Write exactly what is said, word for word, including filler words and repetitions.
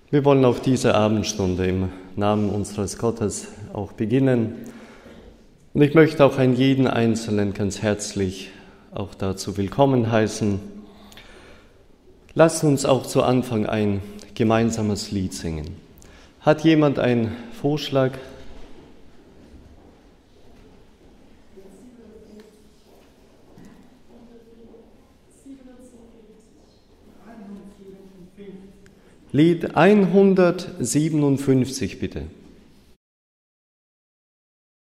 Wir wollen auch diese Abendstunde im Namen unseres Gottes auch beginnen. Und ich möchte auch einen jeden Einzelnen ganz herzlich auch dazu willkommen heißen. Lasst uns auch zu Anfang ein gemeinsames Lied singen. Hat jemand einen Vorschlag? Lied hundertsiebenundfünfzig, bitte.